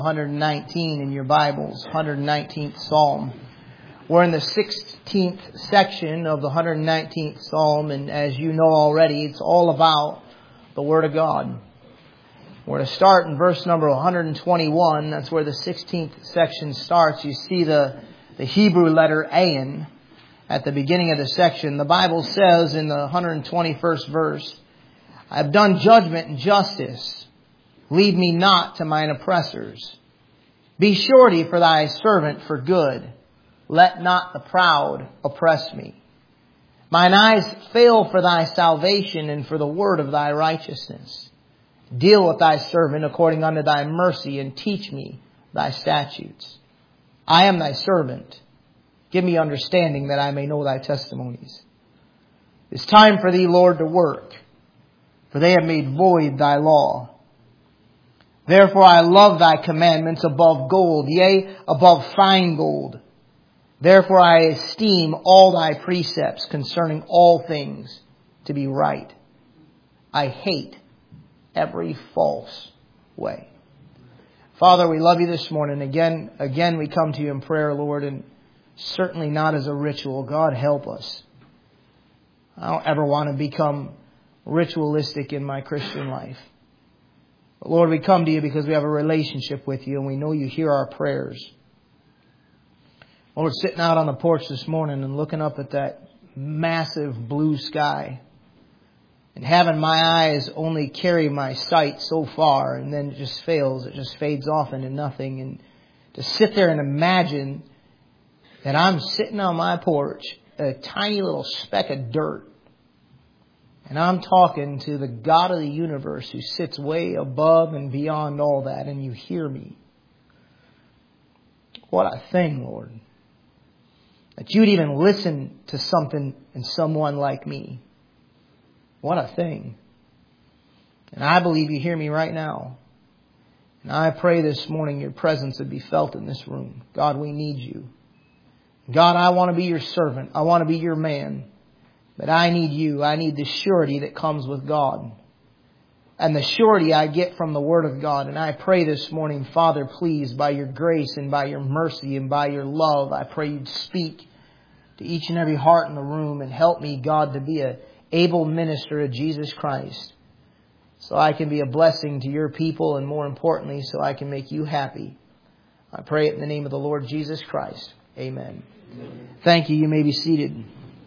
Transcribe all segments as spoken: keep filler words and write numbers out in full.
one hundred nineteen in your Bibles, one hundred nineteenth Psalm. We're in the sixteenth section of the one hundred nineteenth Psalm, and as you know already, it's all about the Word of God. We're to start in verse number one hundred twenty-one. That's where the sixteenth section starts. You see the, the Hebrew letter Ayin at the beginning of the section. The Bible says in the one hundred twenty-first verse, I have done judgment and justice. Leave me not to mine oppressors. Be surety for thy servant for good. Let not the proud oppress me. Mine eyes fail for thy salvation and for the word of thy righteousness. Deal with thy servant according unto thy mercy and teach me thy statutes. I am thy servant. Give me understanding that I may know thy testimonies. It's time for thee, Lord, to work, for they have made void thy law. Therefore I love thy commandments above gold, yea, above fine gold. Therefore I esteem all thy precepts concerning all things to be right. I hate every false way. Father, we love you this morning. Again, again we come to you in prayer, Lord, and certainly not as a ritual. God, help us. I don't ever want to become ritualistic in my Christian life. But Lord, we come to you because we have a relationship with you and we know you hear our prayers. Lord, sitting out on the porch this morning and looking up at that massive blue sky and having my eyes only carry my sight so far and then it just fails, it just fades off into nothing. And to sit there and imagine that I'm sitting on my porch, a tiny little speck of dirt, and I'm talking to the God of the universe who sits way above and beyond all that, and you hear me. What a thing, Lord. That you'd even listen to something in someone like me. What a thing. And I believe you hear me right now. And I pray this morning your presence would be felt in this room. God, we need you. God, I want to be your servant. I want to be your man. But I need you. I need the surety that comes with God. And the surety I get from the Word of God. And I pray this morning, Father, please, by your grace and by your mercy and by your love, I pray you'd speak to each and every heart in the room and help me, God, to be an able minister of Jesus Christ. So I can be a blessing to your people and more importantly, so I can make you happy. I pray it in the name of the Lord Jesus Christ. Amen. Amen. Thank you. You may be seated.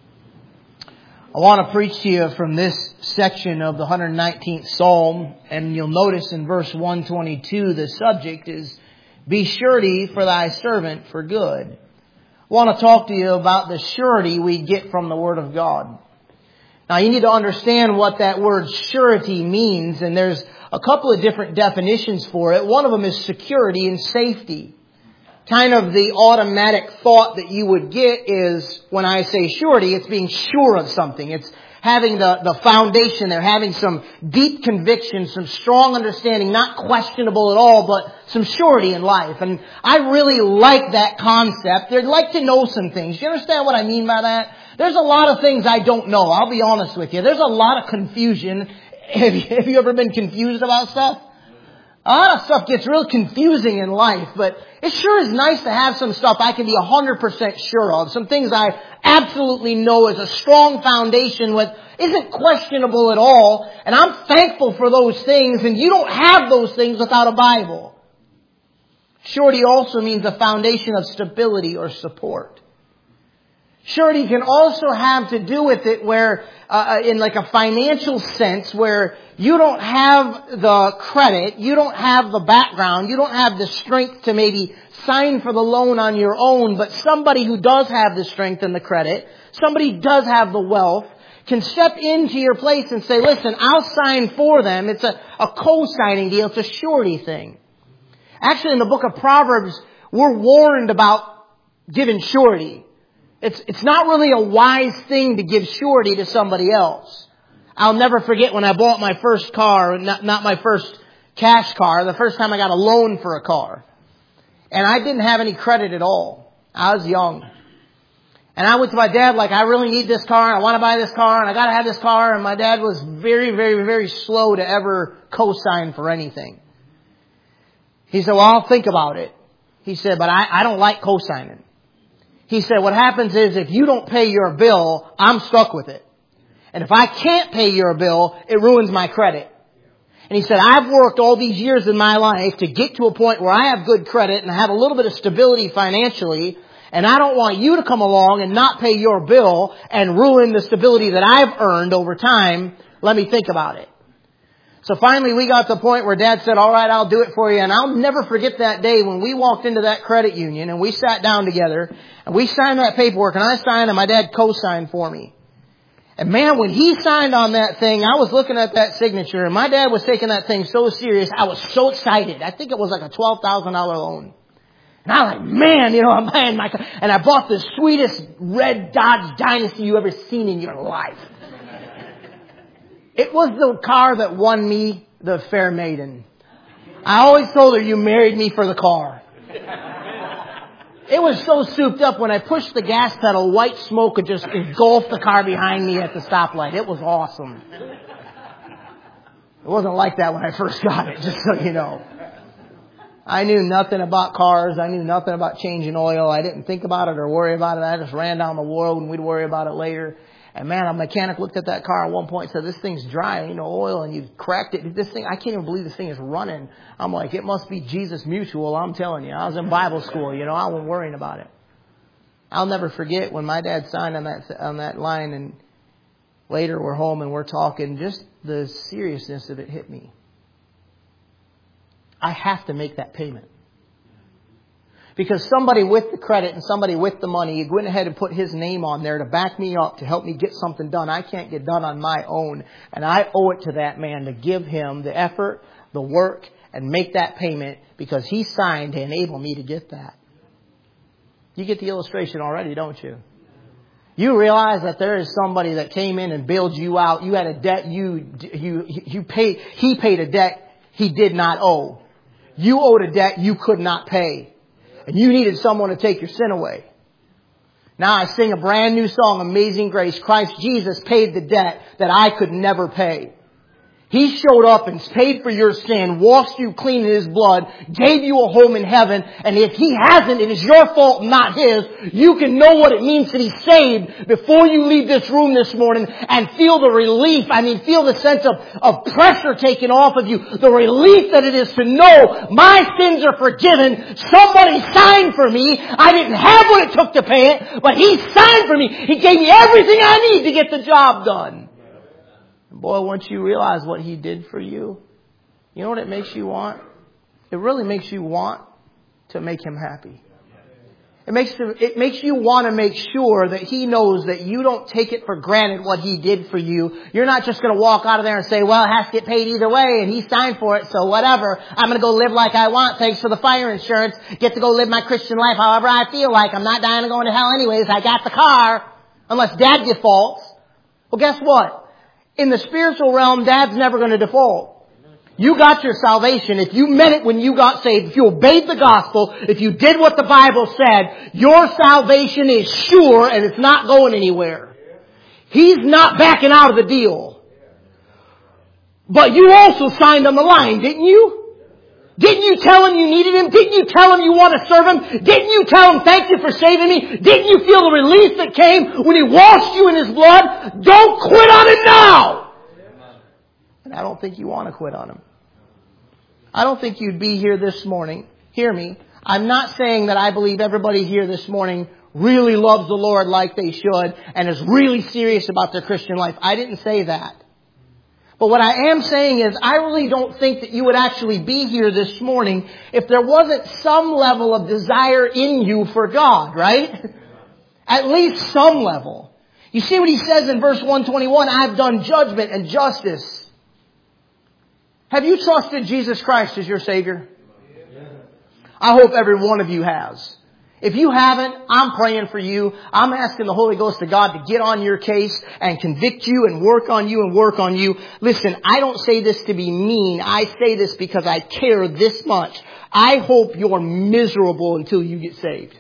I want to preach to you from this section of the one hundred nineteenth Psalm, and you'll notice in verse one twenty-two the subject is, be surety for thy servant for good. I want to talk to you about the surety we get from the Word of God. Now you need to understand what that word surety means, and there's a couple of different definitions for it. One of them is security and safety. Kind of the automatic thought that you would get is, when I say surety, it's being sure of something. It's having the, the foundation there, having some deep conviction, some strong understanding, not questionable at all, but some surety in life. And I really like that concept. I'd like to know some things. You understand what I mean by that? There's a lot of things I don't know. I'll be honest with you. There's a lot of confusion. Have you, have you ever been confused about stuff? A lot of stuff gets real confusing in life, but it sure is nice to have some stuff I can be one hundred percent sure of. Some things I absolutely know is a strong foundation with isn't questionable at all. And I'm thankful for those things, and you don't have those things without a Bible. Surety also means a foundation of stability or support. Surety can also have to do with it where, uh, in like a financial sense, where you don't have the credit, you don't have the background, you don't have the strength to maybe sign for the loan on your own, but somebody who does have the strength and the credit, somebody does have the wealth, can step into your place and say, listen, I'll sign for them. It's a, a co-signing deal. It's a surety thing. Actually, in the book of Proverbs, we're warned about giving surety. It's, it's not really a wise thing to give surety to somebody else. I'll never forget when I bought my first car, not, not my first cash car, the first time I got a loan for a car. And I didn't have any credit at all. I was young. And I went to my dad like, I really need this car, and I want to buy this car, and I got to have this car. And my dad was very, very, very slow to ever co-sign for anything. He said, well, I'll think about it. He said, but I, I don't like co-signing. He said, what happens is if you don't pay your bill, I'm stuck with it. And if I can't pay your bill, it ruins my credit. And he said, I've worked all these years in my life to get to a point where I have good credit and I have a little bit of stability financially. And I don't want you to come along and not pay your bill and ruin the stability that I've earned over time. Let me think about it. So finally we got to the point where Dad said, all right, I'll do it for you. And I'll never forget that day when we walked into that credit union and we sat down together and we signed that paperwork and I signed and my dad co-signed for me. And man, when he signed on that thing, I was looking at that signature and my dad was taking that thing so serious. I was so excited. I think it was like a twelve thousand dollars loan. And I was like, man, you know, I'm buying my car. And I bought the sweetest red Dodge Dynasty you ever seen in your life. It was the car that won me the fair maiden. I always told her, you married me for the car. It was so souped up when I pushed the gas pedal, white smoke would just engulf the car behind me at the stoplight. It was awesome. It wasn't like that when I first got it, just so you know. I knew nothing about cars. I knew nothing about changing oil. I didn't think about it or worry about it. I just ran down the road and we'd worry about it later. And man, a mechanic looked at that car at one point and said, this thing's dry, you know, oil, and you've cracked it. This thing, I can't even believe this thing is running. I'm like, it must be Jesus Mutual, I'm telling you. I was in Bible school, you know, I wasn't worrying about it. I'll never forget when my dad signed on that, on that line, and later we're home and we're talking, just the seriousness of it hit me. I have to make that payment. Because somebody with the credit and somebody with the money, he went ahead and put his name on there to back me up, to help me get something done I can't get done on my own. And I owe it to that man to give him the effort, the work, and make that payment because he signed to enable me to get that. You get the illustration already, don't you? You realize that there is somebody that came in and bailed you out. You had a debt you, you, you paid, he paid a debt he did not owe. You owed a debt you could not pay. And you needed someone to take your sin away. Now I sing a brand new song, Amazing Grace. Christ Jesus paid the debt that I could never pay. He showed up and paid for your sin, washed you clean in His blood, gave you a home in heaven. And if He hasn't, it is your fault, not His. You can know what it means to be saved before you leave this room this morning and feel the relief. I mean, feel the sense of, of pressure taken off of you. The relief that it is to know my sins are forgiven. Somebody signed for me. I didn't have what it took to pay it, but He signed for me. He gave me everything I need to get the job done. Boy, once you realize what He did for you, you know what it makes you want? It really makes you want to make Him happy. It makes it makes you want to make sure that He knows that you don't take it for granted what He did for you. You're not just going to walk out of there and say, well, it has to get paid either way and He signed for it, so whatever. I'm going to go live like I want. Thanks for the fire insurance. Get to go live my Christian life however I feel like. I'm not dying to go into hell anyways. I got the car. Unless Dad defaults. Well, guess what? In the spiritual realm, Dad's never going to default. You got your salvation. If you meant it when you got saved, if you obeyed the gospel, if you did what the Bible said, your salvation is sure and it's not going anywhere. He's not backing out of the deal. But you also signed on the line, didn't you? Didn't you tell Him you needed Him? Didn't you tell Him you want to serve Him? Didn't you tell Him, thank you for saving me? Didn't you feel the relief that came when He washed you in His blood? Don't quit on Him now! And I don't think you want to quit on Him. I don't think you'd be here this morning. Hear me. I'm not saying that I believe everybody here this morning really loves the Lord like they should and is really serious about their Christian life. I didn't say that. But what I am saying is I really don't think that you would actually be here this morning if there wasn't some level of desire in you for God, right? At least some level. You see what He says in verse one twenty-one, I've done judgment and justice. Have you trusted Jesus Christ as your Savior? I hope every one of you has. If you haven't, I'm praying for you. I'm asking the Holy Ghost of God to get on your case and convict you and work on you and work on you. Listen, I don't say this to be mean. I say this because I care this much. I hope you're miserable until you get saved.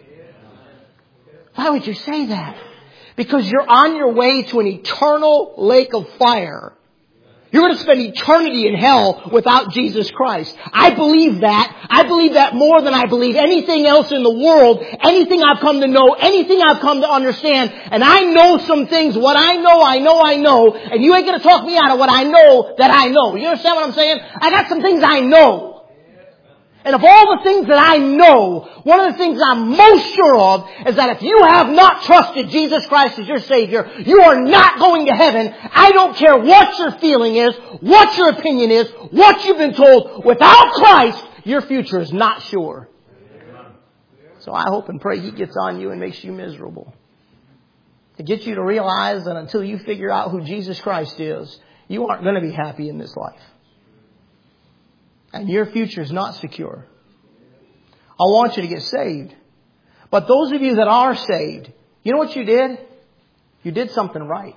Why would you say that? Because you're on your way to an eternal lake of fire. You're going to spend eternity in hell without Jesus Christ. I believe that. I believe that more than I believe anything else in the world, anything I've come to know, anything I've come to understand. And I know some things. What I know, I know, I know. And you ain't going to talk me out of what I know that I know. You understand what I'm saying? I got some things I know. And of all the things that I know, one of the things I'm most sure of is that if you have not trusted Jesus Christ as your Savior, you are not going to heaven. I don't care what your feeling is, what your opinion is, what you've been told. Without Christ, your future is not sure. So I hope and pray He gets on you and makes you miserable. To get you to realize that until you figure out who Jesus Christ is, you aren't going to be happy in this life. And your future is not secure. I want you to get saved. But those of you that are saved, you know what you did? You did something right.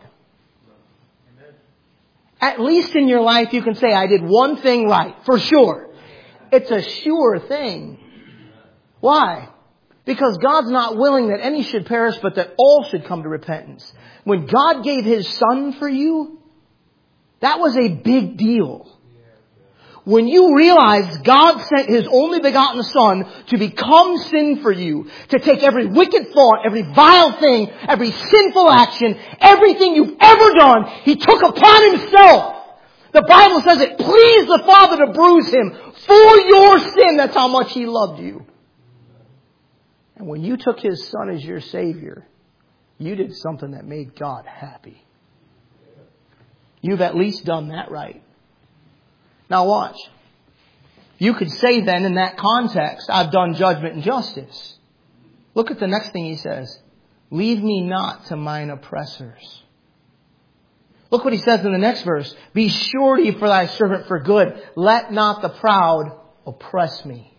At least in your life you can say, I did one thing right. For sure. It's a sure thing. Why? Because God's not willing that any should perish, but that all should come to repentance. When God gave His Son for you, that was a big deal. When you realize God sent His only begotten Son to become sin for you, to take every wicked thought, every vile thing, every sinful action, everything you've ever done, He took upon Himself. The Bible says it pleased the Father to bruise Him for your sin. That's how much He loved you. And when you took His Son as your Savior, you did something that made God happy. You've at least done that right. Now watch. You could say then in that context, I've done judgment and justice. Look at the next thing He says. Leave me not to mine oppressors. Look what He says in the next verse. Be surety for thy servant for good. Let not the proud oppress me.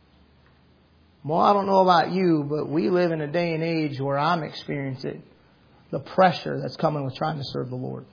Well, I don't know about you, but we live in a day and age where I'm experiencing the pressure that's coming with trying to serve the Lord.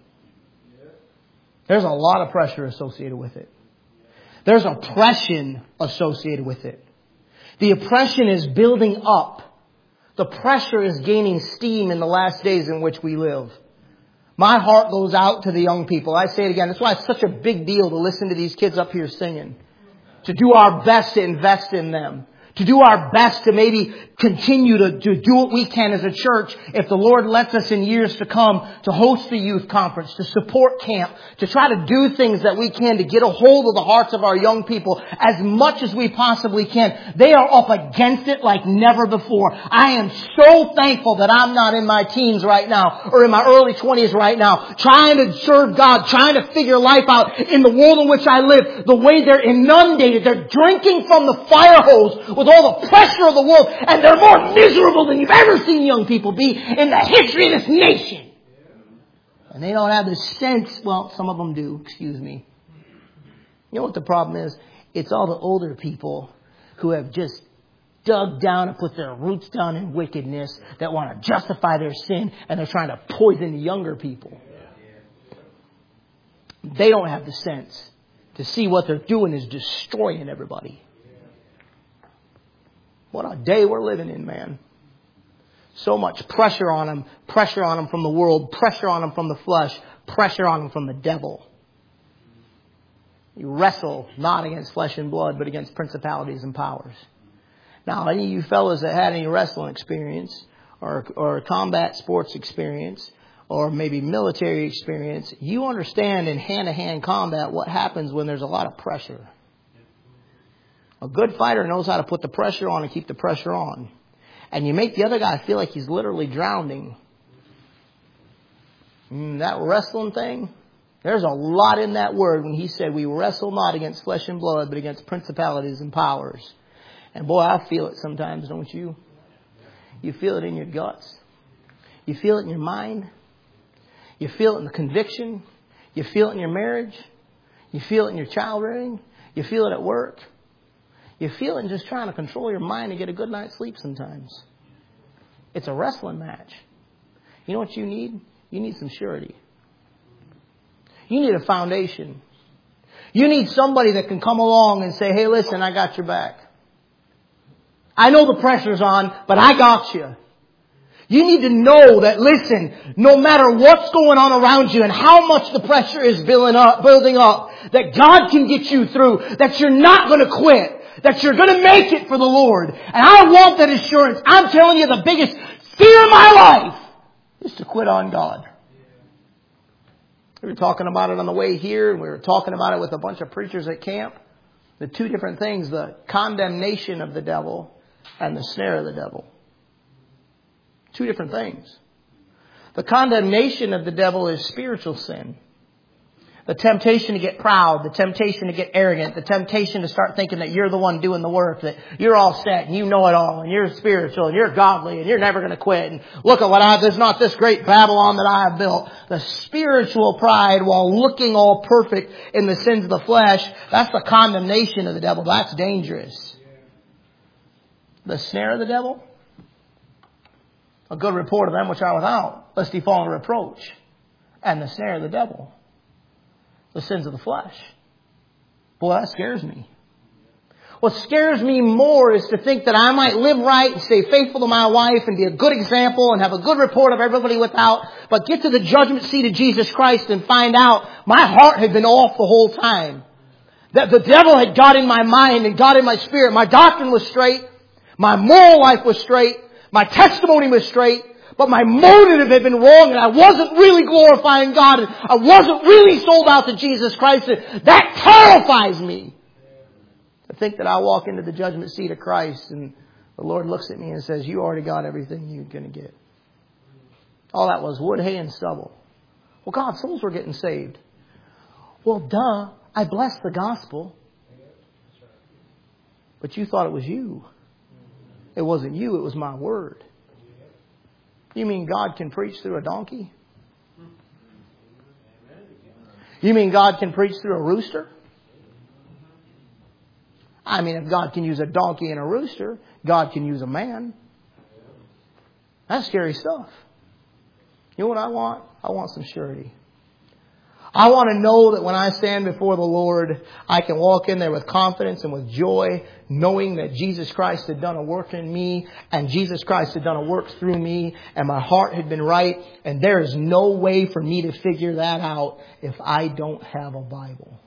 There's a lot of pressure associated with it. There's oppression associated with it. The oppression is building up. The pressure is gaining steam in the last days in which we live. My heart goes out to the young people. I say it again. That's why it's such a big deal to listen to these kids up here singing. To do our best to invest in them. To do our best to maybe continue to, to do what we can as a church, if the Lord lets us in years to come, to host the youth conference, to support camp, to try to do things that we can to get a hold of the hearts of our young people as much as we possibly can. They are up against it like never before. I am so thankful that I'm not in my teens right now or in my early twenties right now, trying to serve God, trying to figure life out in the world in which I live. The way they're inundated, they're drinking from the fire hose with all the pressure of the world, and they're more miserable than you've ever seen young people be in the history of this nation. And they don't have the sense, well, some of them do, excuse me. You know what the problem is? It's all the older people who have just dug down and put their roots down in wickedness that want to justify their sin, and they're trying to poison the younger people. They don't have the sense to see what they're doing is destroying everybody. What a day we're living in, man. So much pressure on them. Pressure on them from the world. Pressure on them from the flesh. Pressure on them from the devil. You wrestle not against flesh and blood, but against principalities and powers. Now, any of you fellas that had any wrestling experience or, or combat sports experience or maybe military experience, you understand in hand-to-hand combat what happens when there's a lot of pressure. A good fighter knows how to put the pressure on and keep the pressure on. And you make the other guy feel like he's literally drowning. Mm, that wrestling thing, there's a lot in that word when He said we wrestle not against flesh and blood, but against principalities and powers. And boy, I feel it sometimes, don't you? You feel it in your guts. You feel it in your mind. You feel it in the conviction. You feel it in your marriage. You feel it in your child rearing. You feel it at work. You feel it in just trying to control your mind and get a good night's sleep sometimes. It's a wrestling match. You know what you need? You need some surety. You need a foundation. You need somebody that can come along and say, hey, listen, I got your back. I know the pressure's on, but I got you. You need to know that, listen, no matter what's going on around you and how much the pressure is building up, building up, that God can get you through, that you're not going to quit, that you're going to make it for the Lord. And I want that assurance. I'm telling you, the biggest fear of my life is to quit on God. We were talking about it on the way here, and we were talking about it with a bunch of preachers at camp. The two different things, the condemnation of the devil and the snare of the devil. Two different things. The condemnation of the devil is spiritual sin. The temptation to get proud, the temptation to get arrogant, the temptation to start thinking that you're the one doing the work, that you're all set and you know it all and you're spiritual and you're godly and you're never going to quit. And look at what I, there's not this great Babylon that I have built. The spiritual pride while looking all perfect in the sins of the flesh, that's the condemnation of the devil. That's dangerous. The snare of the devil? A good report of them which are without, lest he fall into reproach. And the snare of the devil. The sins of the flesh. Boy, that scares me. What scares me more is to think that I might live right and stay faithful to my wife and be a good example and have a good report of everybody without, but get to the judgment seat of Jesus Christ and find out my heart had been off the whole time. That the devil had got in my mind and got in my spirit. My doctrine was straight. My moral life was straight. My testimony was straight, but my motive had been wrong and I wasn't really glorifying God and I wasn't really sold out to Jesus Christ. And that terrifies me. To think that I walk into the judgment seat of Christ and the Lord looks at me and says, you already got everything you're going to get. All that was wood, hay, and stubble. Well, God, souls were getting saved. Well, duh, I blessed the gospel. But you thought it was you. It wasn't you, it was my word. You mean God can preach through a donkey? You mean God can preach through a rooster? I mean, if God can use a donkey and a rooster, God can use a man. That's scary stuff. You know what I want? I want some surety. I want to know that when I stand before the Lord, I can walk in there with confidence and with joy, knowing that Jesus Christ had done a work in me and Jesus Christ had done a work through me and my heart had been right. And there is no way for me to figure that out if I don't have a Bible.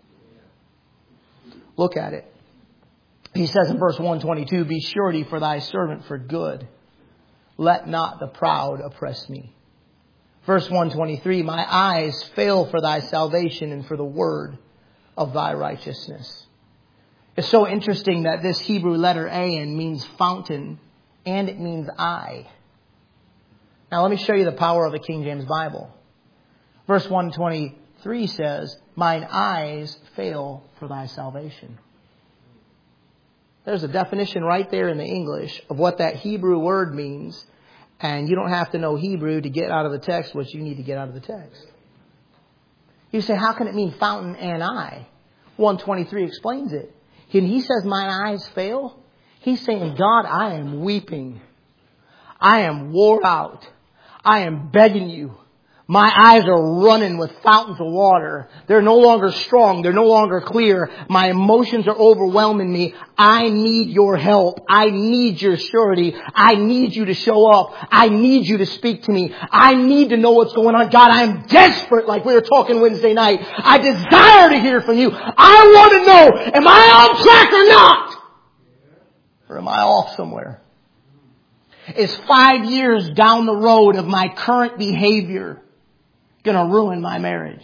Look at it. He says in verse one twenty-two, be surety for thy servant for good. Let not the proud oppress me. Verse one twenty-three, my eyes fail for thy salvation and for the word of thy righteousness. It's so interesting that this Hebrew letter Ayin means fountain and it means eye. Now let me show you the power of the King James Bible. Verse one twenty-three says, mine eyes fail for thy salvation. There's a definition right there in the English of what that Hebrew word means. And you don't have to know Hebrew to get out of the text what you need to get out of the text. You say, how can it mean fountain and eye? one twenty-three explains it. When he says, mine eyes fail, he's saying, God, I am weeping. I am wore out. I am begging you. My eyes are running with fountains of water. They're no longer strong. They're no longer clear. My emotions are overwhelming me. I need your help. I need your surety. I need you to show up. I need you to speak to me. I need to know what's going on. God, I am desperate, like we were talking Wednesday night. I desire to hear from you. I want to know, am I on track or not? Or am I off somewhere? Is five years down the road of my current behavior going to ruin my marriage?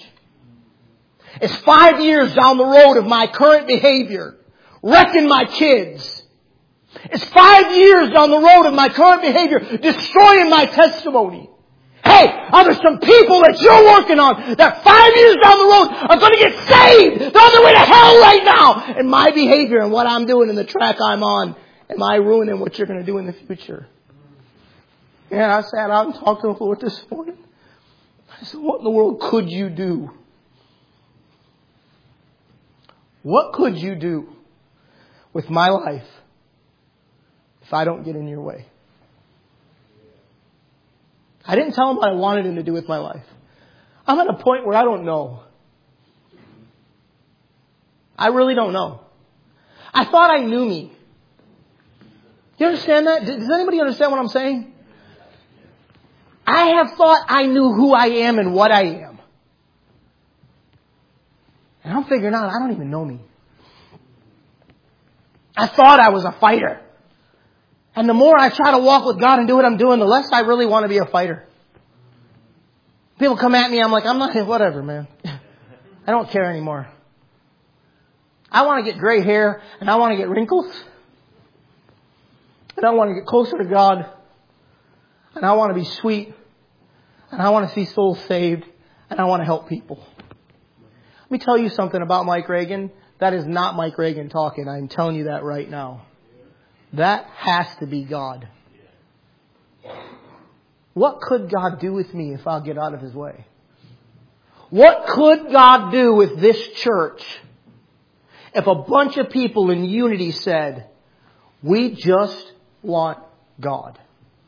Is five years down the road of my current behavior wrecking my kids? Is five years down the road of my current behavior destroying my testimony? Hey, are there some people that you're working on that five years down the road are going to get saved? They're on their way to hell right now. And my behavior and what I'm doing in the track I'm on, am I ruining what you're going to do in the future? Man, I sat out and talked to the Lord this morning. I said, what in the world could you do? What could you do with my life if I don't get in your way? I didn't tell him what I wanted him to do with my life. I'm at a point where I don't know. I really don't know. I thought I knew me. You understand that? Does anybody understand what I'm saying? I have thought I knew who I am and what I am. And I'm figuring out I don't even know me. I thought I was a fighter. And the more I try to walk with God and do what I'm doing, the less I really want to be a fighter. People come at me, I'm like, I'm not, whatever, man. I don't care anymore. I want to get gray hair and I want to get wrinkles. And I want to get closer to God. And I want to be sweet. And I want to see souls saved. And I want to help people. Let me tell you something about Mike Reagan. That is not Mike Reagan talking. I'm telling you that right now. That has to be God. What could God do with me if I'll get out of His way? What could God do with this church if a bunch of people in unity said, we just want God?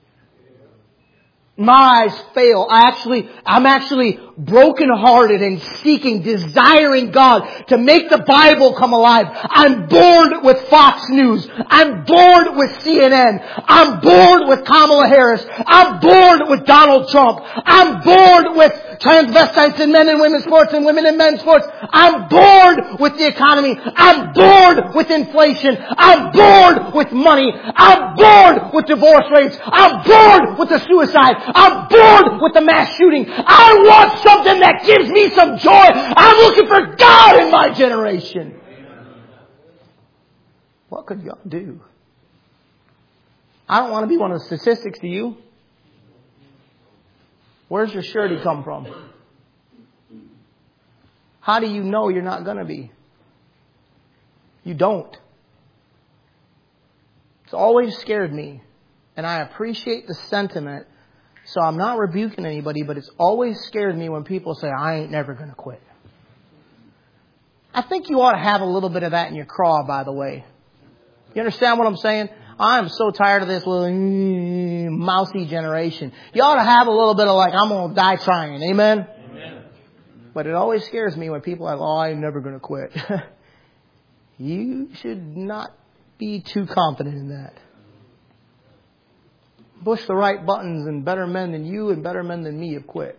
My eyes fail. I actually, I'm actually brokenhearted and seeking, desiring God to make the Bible come alive. I'm bored with Fox News. I'm bored with C N N. I'm bored with Kamala Harris. I'm bored with Donald Trump. I'm bored with transvestites in men and women's sports and women in men's sports. I'm bored with the economy. I'm bored with inflation. I'm bored with money. I'm bored with divorce rates. I'm bored with the suicide. I'm bored with the mass shooting. I want something that gives me some joy. I'm looking for God in my generation. What could God do? I don't want to be one of the statistics, do you? Where's your surety come from? How do you know you're not going to be? You don't. It's always scared me. And I appreciate the sentiment. So I'm not rebuking anybody, but it's always scared me when people say, I ain't never going to quit. I think you ought to have a little bit of that in your craw, by the way. You understand what I'm saying? I'm so tired of this little mm, mousy generation. You ought to have a little bit of like, I'm going to die trying. Amen? Amen? But it always scares me when people are like, oh, I'm never going to quit. You should not be too confident in that. Push the right buttons and better men than you and better men than me have quit.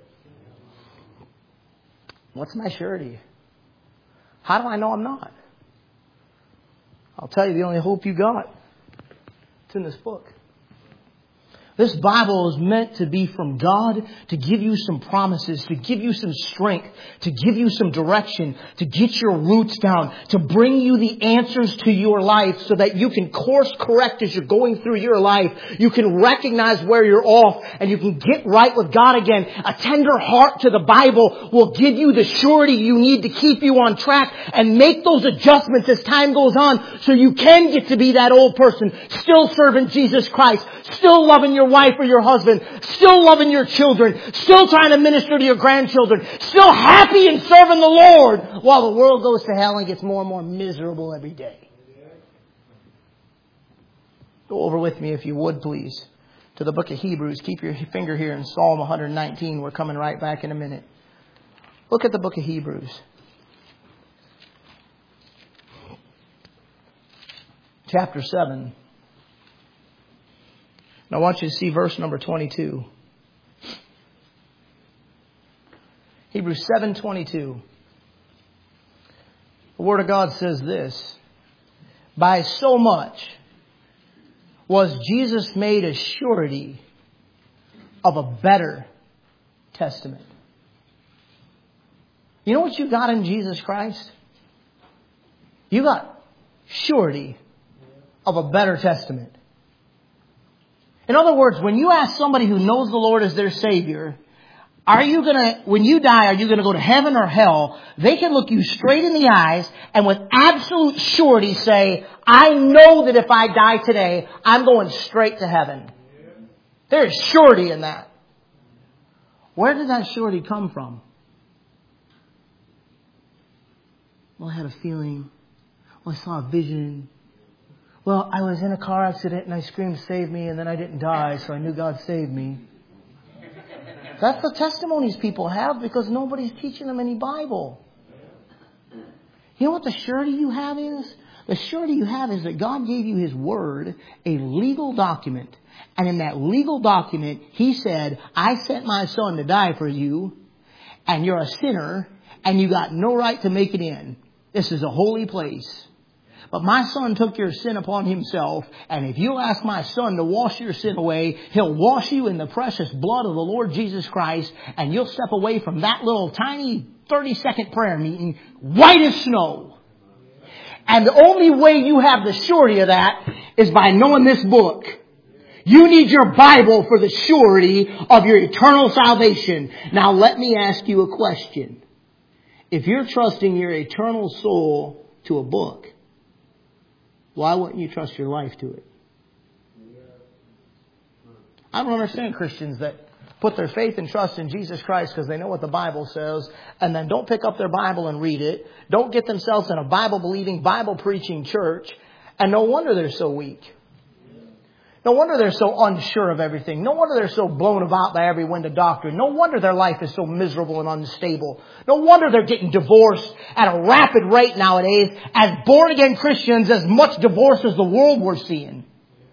What's my surety? How do I know I'm not? I'll tell you the only hope you got. It's in this book. This Bible is meant to be from God, to give you some promises, to give you some strength, to give you some direction, to get your roots down, to bring you the answers to your life so that you can course correct as you're going through your life. You can recognize where you're off and you can get right with God again. A tender heart to the Bible will give you the surety you need to keep you on track and make those adjustments as time goes on so you can get to be that old person, still serving Jesus Christ, still loving your wife or your husband, still loving your children, still trying to minister to your grandchildren, still happy and serving the Lord while the world goes to hell and gets more and more miserable every day. Go over with me if you would, please, to the book of Hebrews. Keep your finger here in Psalm one nineteen. We're coming right back in a minute. Look at the book of Hebrews. Chapter seven. And I want you to see verse number twenty-two. Hebrews seven twenty-two. The Word of God says this. By so much was Jesus made a surety of a better testament. You know what you got in Jesus Christ? You got surety of a better testament. In other words, when you ask somebody who knows the Lord as their Savior, are you gonna, when you die, are you gonna go to heaven or hell? They can look you straight in the eyes and with absolute surety say, I know that if I die today, I'm going straight to heaven. There is surety in that. Where did that surety come from? Well, I had a feeling. Well, I saw a vision. Well, I was in a car accident and I screamed, save me, and then I didn't die, so I knew God saved me. That's the testimonies people have because nobody's teaching them any Bible. You know what the surety you have is? The surety you have is that God gave you His Word, a legal document. And in that legal document, He said, I sent my Son to die for you, and you're a sinner, and you got no right to make it in. This is a holy place. But my Son took your sin upon Himself, and if you'll ask my Son to wash your sin away, He'll wash you in the precious blood of the Lord Jesus Christ, and you'll step away from that little tiny thirty-second prayer meeting white as snow. And the only way you have the surety of that is by knowing this book. You need your Bible for the surety of your eternal salvation. Now let me ask you a question. If you're trusting your eternal soul to a book, why wouldn't you trust your life to it? I don't understand Christians that put their faith and trust in Jesus Christ because they know what the Bible says, and then don't pick up their Bible and read it. Don't get themselves in a Bible-believing, Bible-preaching church. And no wonder they're so weak. No wonder they're so unsure of everything. No wonder they're so blown about by every wind of doctrine. No wonder their life is so miserable and unstable. No wonder they're getting divorced at a rapid rate nowadays. As born-again Christians, as much divorce as the world we're seeing.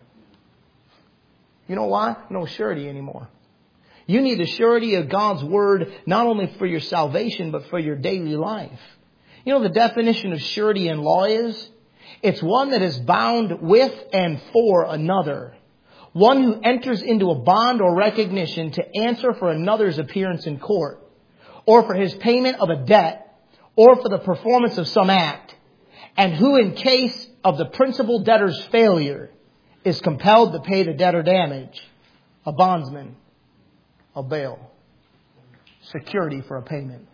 You know why? No surety anymore. You need the surety of God's Word not only for your salvation, but for your daily life. You know the definition of surety in law is? It's one that is bound with and for another. One who enters into a bond or recognition to answer for another's appearance in court, or for his payment of a debt, or for the performance of some act, and who in case of the principal debtor's failure is compelled to pay the debtor damage, a bondsman, a bail, security for a payment.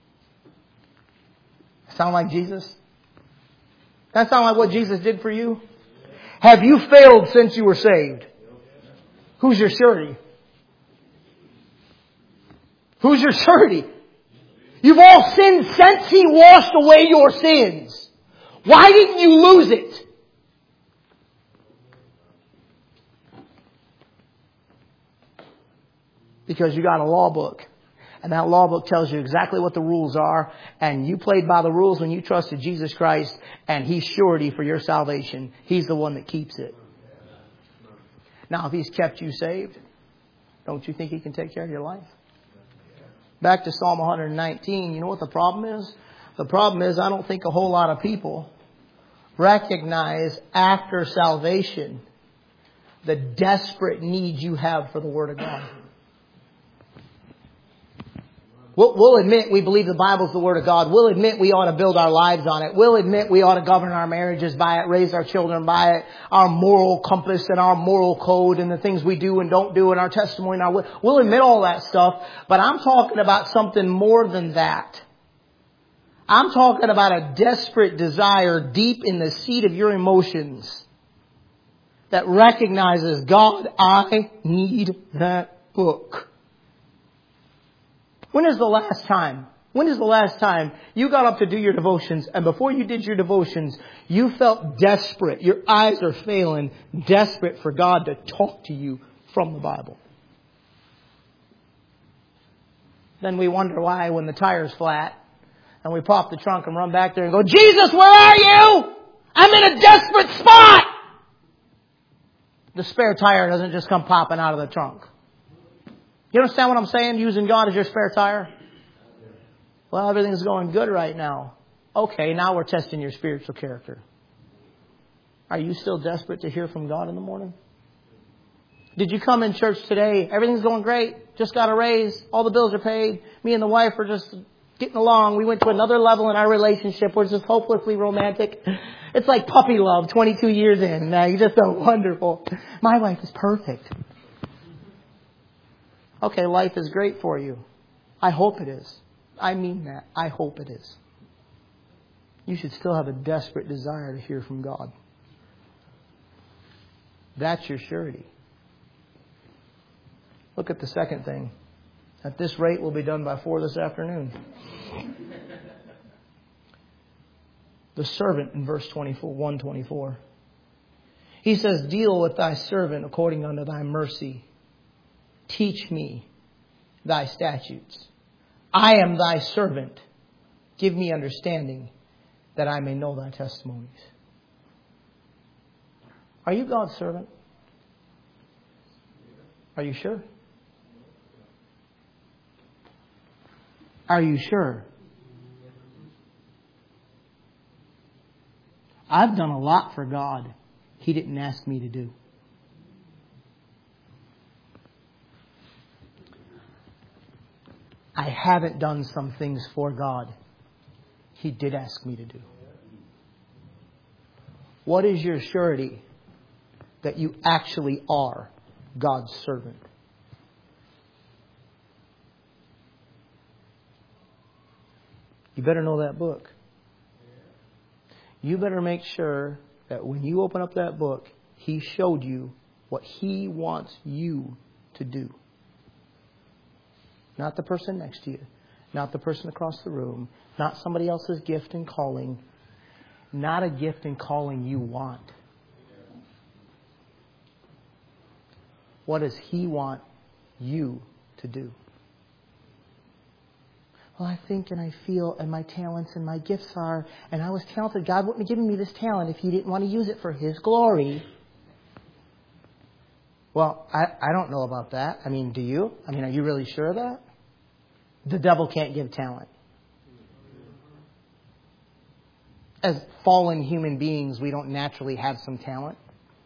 Sound like Jesus? That sound like what Jesus did for you? Have you failed since you were saved? Who's your surety? Who's your surety? You've all sinned since He washed away your sins. Why didn't you lose it? Because you got a law book. And that law book tells you exactly what the rules are. And you played by the rules when you trusted Jesus Christ. And He's surety for your salvation. He's the one that keeps it. Now, if He's kept you saved, don't you think He can take care of your life? Back to Psalm one nineteen, you know what the problem is? The problem is I don't think a whole lot of people recognize after salvation the desperate need you have for the Word of God. We'll, we'll admit we believe the Bible's the Word of God. We'll admit we ought to build our lives on it. We'll admit we ought to govern our marriages by it, raise our children by it, our moral compass and our moral code and the things we do and don't do and our testimony and our... We'll admit all that stuff, but I'm talking about something more than that. I'm talking about a desperate desire deep in the seat of your emotions that recognizes, God, I need that book. When is the last time? When is the last time you got up to do your devotions and before you did your devotions, you felt desperate, your eyes are failing, desperate for God to talk to you from the Bible? Then we wonder why when the tire's flat and we pop the trunk and run back there and go, Jesus, where are you? I'm in a desperate spot. The spare tire doesn't just come popping out of the trunk. You understand what I'm saying? Using God as your spare tire? Well, everything's going good right now. Okay, now we're testing your spiritual character. Are you still desperate to hear from God in the morning? Did you come in church today? Everything's going great. Just got a raise. All the bills are paid. Me and the wife are just getting along. We went to another level in our relationship. We're just hopelessly romantic. It's like puppy love twenty-two years in. Now you just are wonderful. My wife is perfect. Okay, life is great for you. I hope it is. I mean that. I hope it is. You should still have a desperate desire to hear from God. That's your surety. Look at the second thing. At this rate, we'll be done by four this afternoon. The servant in verse twenty-four, one twenty-four. He says, deal with thy servant according unto thy mercy. Teach me thy statutes. I am thy servant. Give me understanding that I may know thy testimonies. Are you God's servant? Are you sure? Are you sure? I've done a lot for God He didn't ask me to do. I haven't done some things for God He did ask me to do. What is your surety that you actually are God's servant? You better know that book. You better make sure that when you open up that book, He showed you what He wants you to do. Not the person next to you. Not the person across the room. Not somebody else's gift and calling. Not a gift and calling you want. What does He want you to do? Well, I think and I feel and my talents and my gifts are, and I was talented. God wouldn't have given me this talent if He didn't want to use it for His glory. Well, I, I don't know about that. I mean, do you? I mean, are you really sure of that? The devil can't give talent. As fallen human beings, we don't naturally have some talent.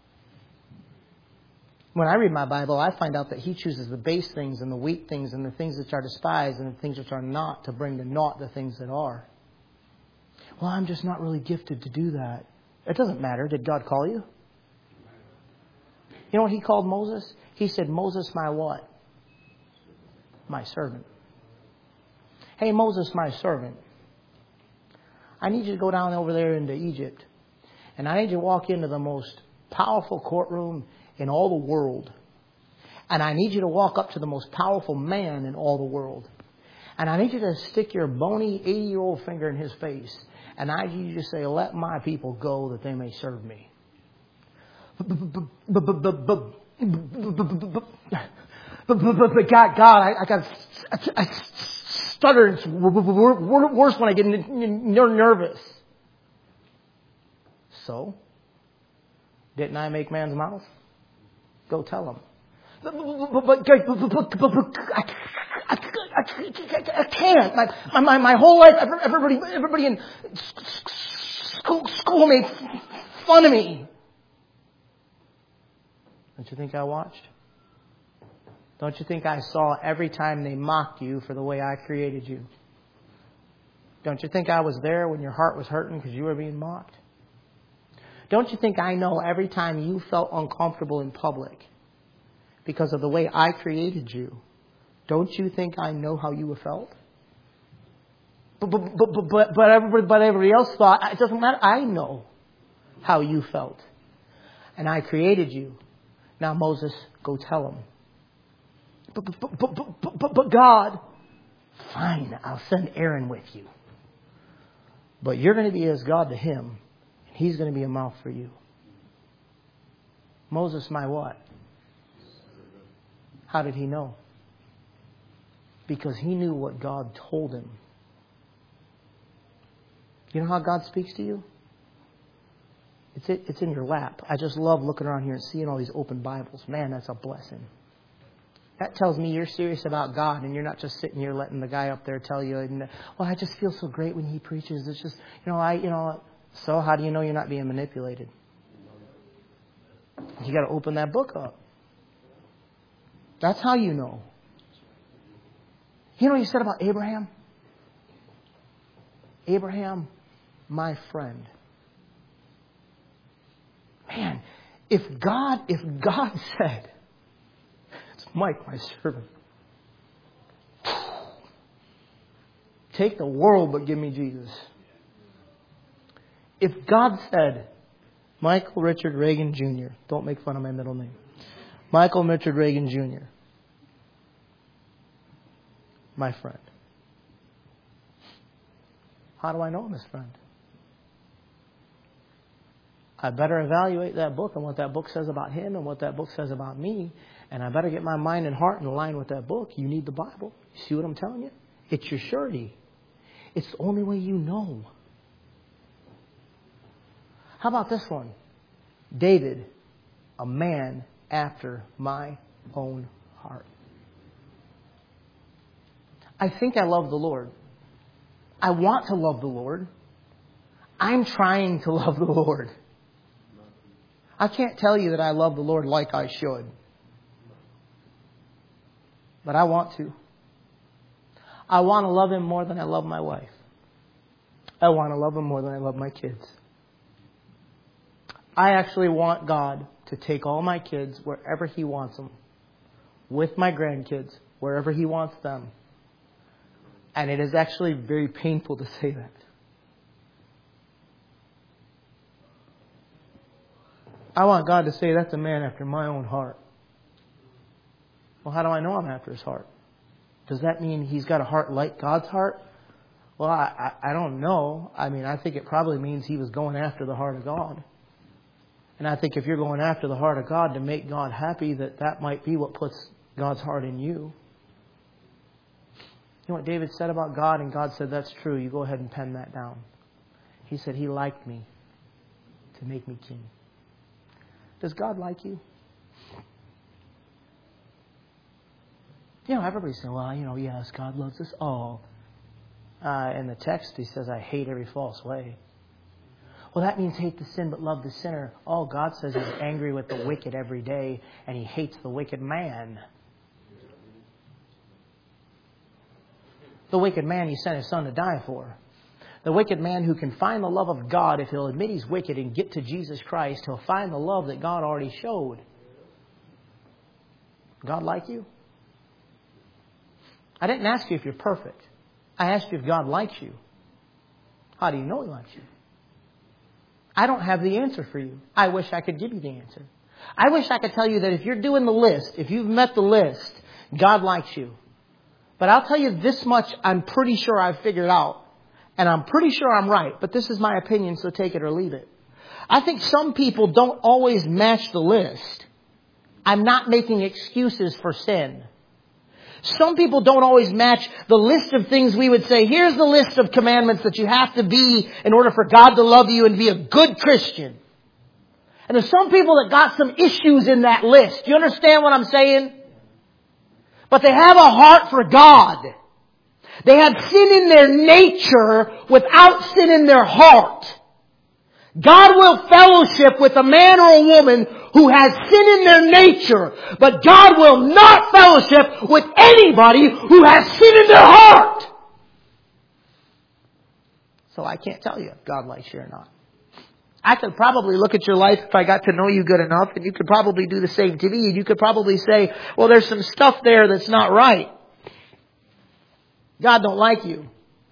When I read my Bible, I find out that He chooses the base things and the weak things and the things which are despised and the things which are not to bring to naught the things that are. Well, I'm just not really gifted to do that. It doesn't matter. Did God call you? You know what He called Moses? He said, Moses, my what? My servant. Hey, Moses, my servant. I need you to go down over there into Egypt. And I need you to walk into the most powerful courtroom in all the world. And I need you to walk up to the most powerful man in all the world. And I need you to stick your bony eighty-year-old finger in his face. And I need you to say, let my people go that they may serve me. But God, God, I, I got I stutter. It's worse when I get nervous. So, didn't I make man's mouth? Go tell him. But, but, but, but, but, but I, I, I, I can't. My, my, my whole life, everybody, everybody in school, school made fun of me. Don't you think I watched? Don't you think I saw every time they mocked you for the way I created you? Don't you think I was there when your heart was hurting because you were being mocked? Don't you think I know every time you felt uncomfortable in public because of the way I created you? Don't you think I know how you felt? But but but but, but, everybody, but everybody else thought, it doesn't matter. I know how you felt. And I created you. Now, Moses, go tell him. But, but, but, but, but, but God, fine, I'll send Aaron with you. But you're going to be as God to him. And he's going to be a mouth for you. Moses, my what? How did he know? Because he knew what God told him. You know how God speaks to you? It's it, it's in your lap. I just love looking around here and seeing all these open Bibles. Man, that's a blessing. That tells me you're serious about God and you're not just sitting here letting the guy up there tell you, and, well, I just feel so great when he preaches. It's just, you know, I, you know, so how do you know you're not being manipulated? You got to open that book up. That's how you know. You know what he said about Abraham? Abraham, my friend. Man, if God, if God said, it's Mike, my servant, take the world but give me Jesus. If God said, Michael Richard Reagan Junior, don't make fun of my middle name, Michael Richard Reagan Junior, my friend. How do I know him as friend? I better evaluate that book and what that book says about him and what that book says about me. And I better get my mind and heart in line with that book. You need the Bible. You see what I'm telling you? It's your surety. It's the only way you know. How about this one? David, a man after my own heart. I think I love the Lord. I want to love the Lord. I'm trying to love the Lord. I can't tell you that I love the Lord like I should. But I want to. I want to love Him more than I love my wife. I want to love Him more than I love my kids. I actually want God to take all my kids wherever He wants them. With my grandkids, wherever He wants them. And it is actually very painful to say that. I want God to say, that's a man after my own heart. Well, how do I know I'm after His heart? Does that mean He's got a heart like God's heart? Well, I, I, I don't know. I mean, I think it probably means He was going after the heart of God. And I think if you're going after the heart of God to make God happy, that that might be what puts God's heart in you. You know what David said about God? And God said, that's true. You go ahead and pen that down. He said, He liked me to make me king. Does God like you? You know, everybody says, well, you know, yes, God loves us all. Uh, in the text, He says, I hate every false way. Well, that means hate the sin but love the sinner. Oh, God says He's angry with the wicked every day and He hates the wicked man. The wicked man He sent His Son to die for. The wicked man who can find the love of God, if he'll admit he's wicked and get to Jesus Christ, he'll find the love that God already showed. God like you? I didn't ask you if you're perfect. I asked you if God likes you. How do you know He likes you? I don't have the answer for you. I wish I could give you the answer. I wish I could tell you that if you're doing the list, if you've met the list, God likes you. But I'll tell you this much I'm pretty sure I've figured out. And I'm pretty sure I'm right. But this is my opinion, so take it or leave it. I think some people don't always match the list. I'm not making excuses for sin. Some people don't always match the list of things we would say, here's the list of commandments that you have to be in order for God to love you and be a good Christian. And there's some people that got some issues in that list. Do you understand what I'm saying? But they have a heart for God. They have sin in their nature without sin in their heart. God will fellowship with a man or a woman who has sin in their nature, but God will not fellowship with anybody who has sin in their heart. So I can't tell you if God likes you or not. I could probably look at your life if I got to know you good enough, and you could probably do the same to me, and you could probably say, well, there's some stuff there that's not right. God don't like you.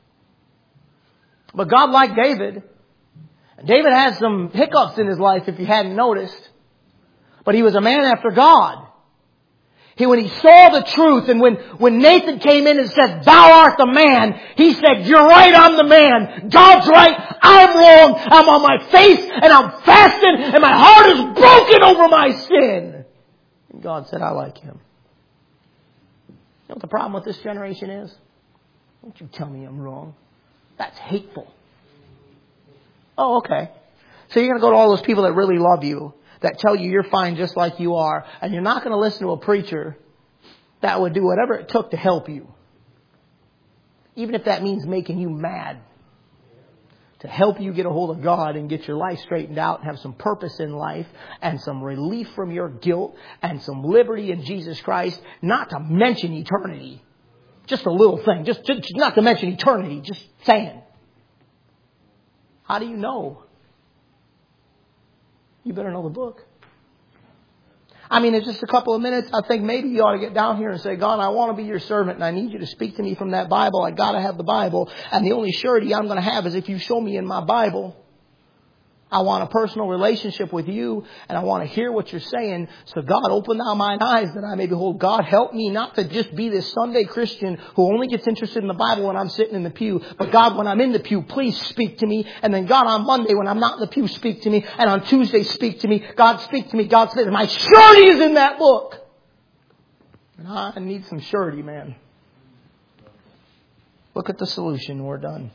But God liked David. David had some hiccups in his life if you hadn't noticed. But he was a man after God. He, when he saw the truth and when, when Nathan came in and said, thou art the man, he said, you're right, I'm the man. God's right, I'm wrong. I'm on my face and I'm fasting and my heart is broken over my sin. And God said, I like him. You know what the problem with this generation is? Don't you tell me I'm wrong. That's hateful. Oh, okay. So you're going to go to all those people that really love you, that tell you you're fine just like you are, and you're not going to listen to a preacher that would do whatever it took to help you. Even if that means making you mad. To help you get a hold of God and get your life straightened out and have some purpose in life and some relief from your guilt and some liberty in Jesus Christ, not to mention eternity. Just a little thing. Just, just not to mention eternity. Just saying. How do you know? You better know the book. I mean, in just a couple of minutes, I think maybe you ought to get down here and say, God, I want to be your servant and I need you to speak to me from that Bible. I got to have the Bible. And the only surety I'm going to have is if you show me in my Bible. I want a personal relationship with you and I want to hear what you're saying. So God, open thou mine eyes that I may behold. God, help me not to just be this Sunday Christian who only gets interested in the Bible when I'm sitting in the pew. But God, when I'm in the pew, please speak to me. And then God, on Monday when I'm not in the pew, speak to me. And on Tuesday, speak to me. God, speak to me. God, speak to me. My surety is in that book. And I need some surety, man. Look at the solution. We're done.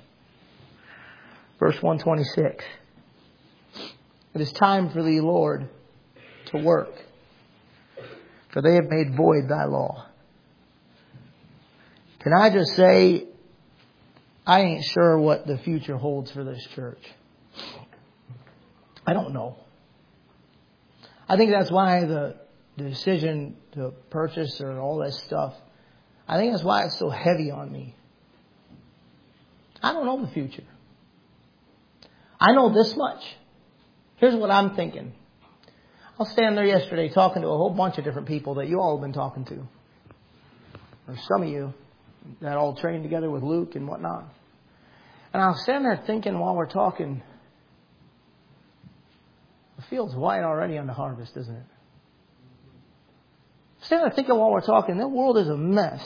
Verse one twenty-six. It is time for thee, Lord, to work, for they have made void thy law. Can I just say, I ain't sure what the future holds for this church. I don't know. I think that's why the decision to purchase or all this stuff, I think that's why it's so heavy on me. I don't know the future. I know this much. Here's what I'm thinking. I was standing there yesterday talking to a whole bunch of different people that you all have been talking to. Or some of you that all trained together with Luke and whatnot. And I was standing there thinking while we're talking, the field's white already on the harvest, isn't it? Standing there thinking while we're talking, the world is a mess.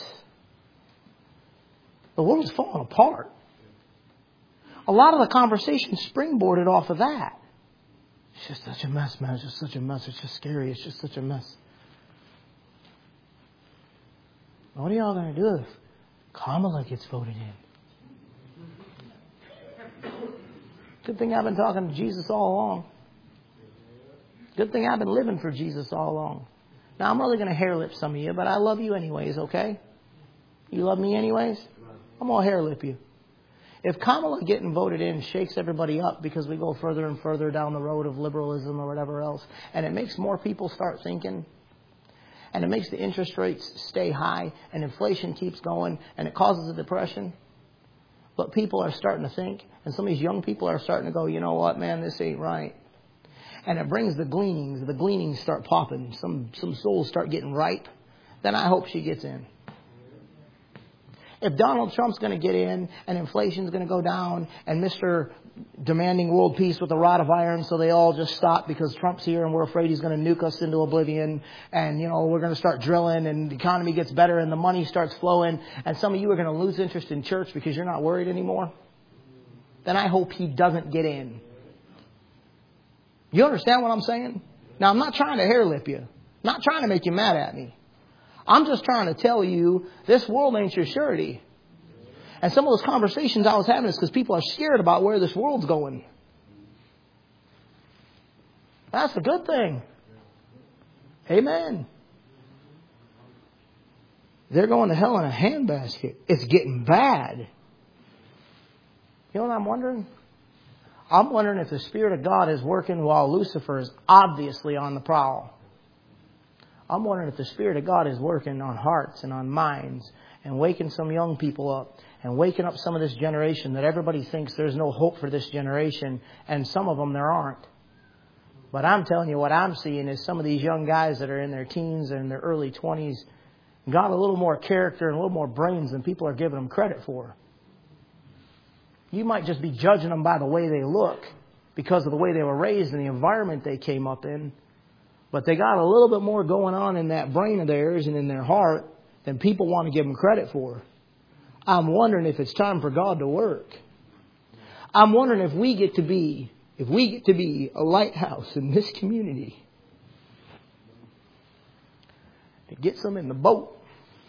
The world's falling apart. A lot of the conversation springboarded off of that. It's just such a mess, man. It's just such a mess. It's just scary. It's just such a mess. What are y'all going to do if Kamala gets voted in? Good thing I've been talking to Jesus all along. Good thing I've been living for Jesus all along. Now, I'm really going to hair lip some of you, but I love you anyways, okay? You love me anyways? I'm going to hair lip you. If Kamala getting voted in shakes everybody up because we go further and further down the road of liberalism or whatever else, and it makes more people start thinking, and it makes the interest rates stay high, and inflation keeps going, and it causes a depression, but people are starting to think, and some of these young people are starting to go, you know what, man, this ain't right. And it brings the gleanings, the gleanings start popping, some, some souls start getting ripe, then I hope she gets in. If Donald Trump's going to get in and inflation's going to go down and Mister demanding world peace with a rod of iron so they all just stop because Trump's here and we're afraid he's going to nuke us into oblivion and, you know, we're going to start drilling and the economy gets better and the money starts flowing and some of you are going to lose interest in church because you're not worried anymore, then I hope he doesn't get in. You understand what I'm saying? Now, I'm not trying to hair lip you. I'm not trying to make you mad at me. I'm just trying to tell you this world ain't your surety. And some of those conversations I was having is because people are scared about where this world's going. That's a good thing. Amen. They're going to hell in a handbasket. It's getting bad. You know what I'm wondering? I'm wondering if the Spirit of God is working while Lucifer is obviously on the prowl. I'm wondering if the Spirit of God is working on hearts and on minds and waking some young people up and waking up some of this generation that everybody thinks there's no hope for this generation, and some of them there aren't. But I'm telling you, what I'm seeing is some of these young guys that are in their teens and their early twenties got a little more character and a little more brains than people are giving them credit for. You might just be judging them by the way they look because of the way they were raised and the environment they came up in. But they got a little bit more going on in that brain of theirs and in their heart than people want to give them credit for. I'm wondering if it's time for God to work. I'm wondering if we get to be, if we get to be a lighthouse in this community that gets them in the boat.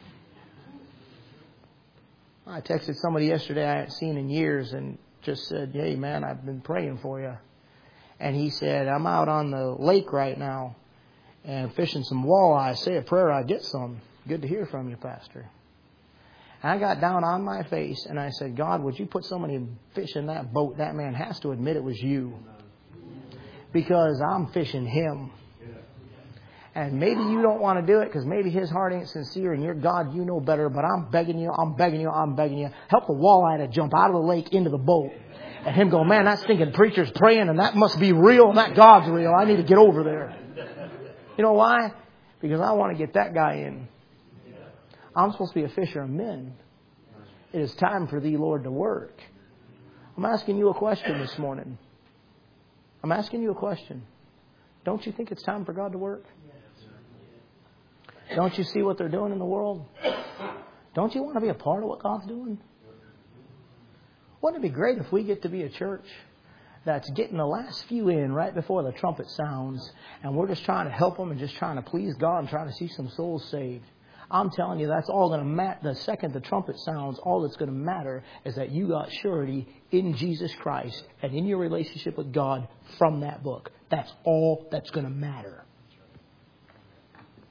I texted somebody yesterday I hadn't seen in years and just said, hey man, I've been praying for you. And he said, I'm out on the lake right now and fishing some walleye. Say a prayer, I get some. Good to hear from you, Pastor. And I got down on my face and I said, God, would you put so many fish in that boat? That man has to admit it was you. Because I'm fishing him. And maybe you don't want to do it because maybe his heart ain't sincere and you're God, you know better. But I'm begging you, I'm begging you, I'm begging you. Help the walleye to jump out of the lake into the boat. And him go, man, that stinking preacher's praying and that must be real and that God's real. I need to get over there. You know why? Because I want to get that guy in. I'm supposed to be a fisher of men. It is time for thee, Lord, to work. I'm asking you a question this morning. I'm asking you a question. Don't you think it's time for God to work? Don't you see what they're doing in the world? Don't you want to be a part of what God's doing? Wouldn't it be great if we get to be a church that's getting the last few in right before the trumpet sounds and we're just trying to help them and just trying to please God and trying to see some souls saved? I'm telling you, that's all going to matter. The second the trumpet sounds, all that's going to matter is that you got surety in Jesus Christ and in your relationship with God from that book. That's all that's going to matter.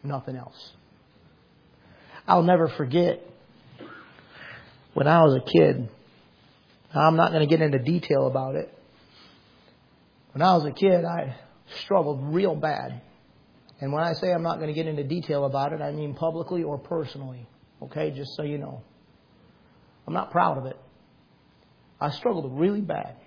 Nothing else. I'll never forget when I was a kid. I'm not going to get into detail about it. When I was a kid, I struggled real bad. And when I say I'm not going to get into detail about it, I mean publicly or personally. Okay, just so you know. I'm not proud of it. I struggled really bad.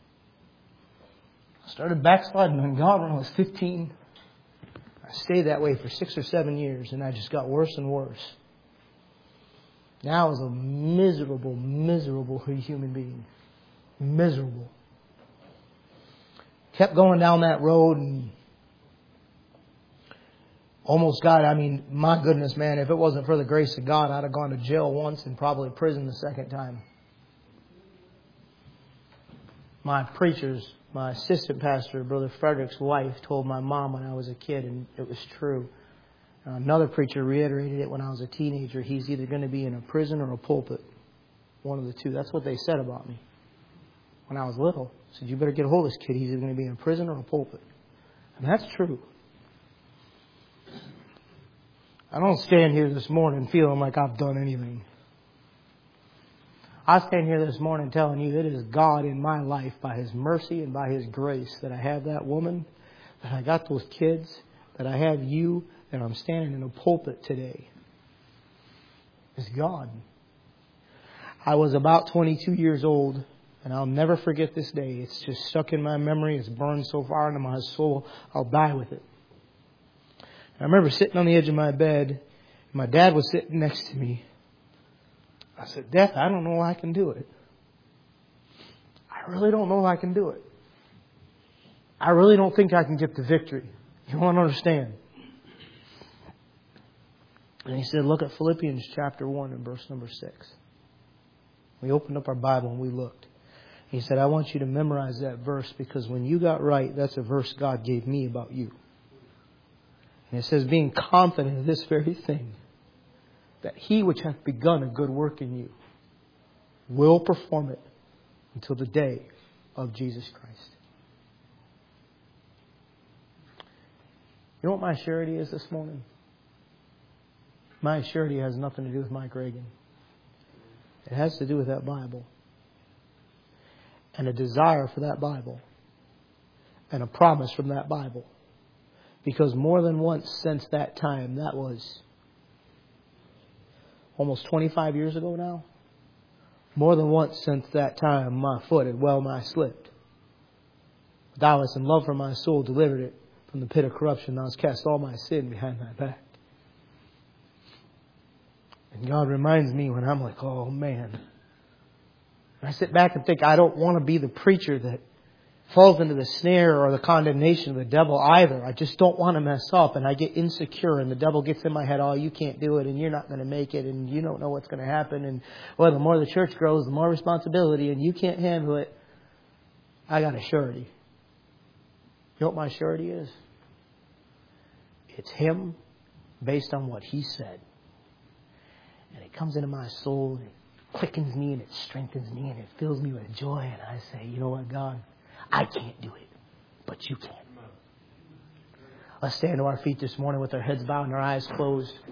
I started backsliding on God when I was fifteen. I stayed that way for six or seven years, and I just got worse and worse. Now I was a miserable, miserable human being. Miserable. Kept going down that road and almost got, I mean, my goodness, man, if it wasn't for the grace of God, I'd have gone to jail once and probably prison the second time. My preachers, my assistant pastor, Brother Frederick's wife, told my mom when I was a kid, and it was true. Another preacher reiterated it when I was a teenager. He's either going to be in a prison or a pulpit. One of the two. That's what they said about me when I was little. They said, you better get a hold of this kid. He's either going to be in a prison or a pulpit. And that's true. I don't stand here this morning feeling like I've done anything. I stand here this morning telling you it is God in my life by His mercy and by His grace that I have that woman, that I got those kids, that I have you, that I'm standing in a pulpit today. It's God. I was about twenty-two years old, and I'll never forget this day. It's just stuck in my memory. It's burned so far into my soul, I'll die with it. I remember sitting on the edge of my bed. My dad was sitting next to me. I said, Dad, I don't know if I can do it. I really don't know if I can do it. I really don't think I can get the victory. You won't understand. And he said, look at Philippians chapter one and verse number six. We opened up our Bible and we looked. He said, I want you to memorize that verse because when you got right, that's a verse God gave me about you. And it says, being confident of this very thing, that He which hath begun a good work in you will perform it until the day of Jesus Christ. You know what my surety is this morning? My surety has nothing to do with Mike Reagan. It has to do with that Bible. And a desire for that Bible. And a promise from that Bible. Because more than once since that time, that was almost twenty-five years ago now. More than once since that time, my foot had well nigh slipped. Thou hast in love for my soul delivered it from the pit of corruption. Thou hast cast all my sin behind my back. And God reminds me when I'm like, oh man. And I sit back and think, I don't want to be the preacher that falls into the snare or the condemnation of the devil either. I just don't want to mess up, and I get insecure, and the devil gets in my head, oh, you can't do it, and you're not going to make it, and you don't know what's going to happen, and well, the more the church grows, the more responsibility, and you can't handle it. I got a surety. You know what my surety is? It's Him based on what He said. And it comes into my soul, and it quickens me, and it strengthens me, and it fills me with joy, and I say, you know what, God? I can't do it, but You can. Let's stand to our feet this morning with our heads bowed and our eyes closed.